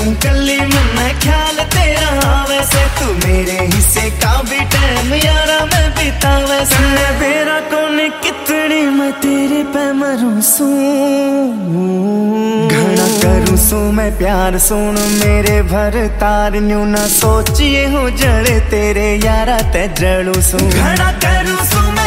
कली मन्ना ख्याल तेरा वैसे तू मेरे हिस्से का भी टाइम यारा मैं बिता वैसे मेरा कौन कितनी मैं तेरे पे मरूं सू घना करूं सू मैं प्यार सुन मेरे भर तार न्यू ना सोचिए हो जड़े तेरे यारा ते जड़ू सू घना करूं सू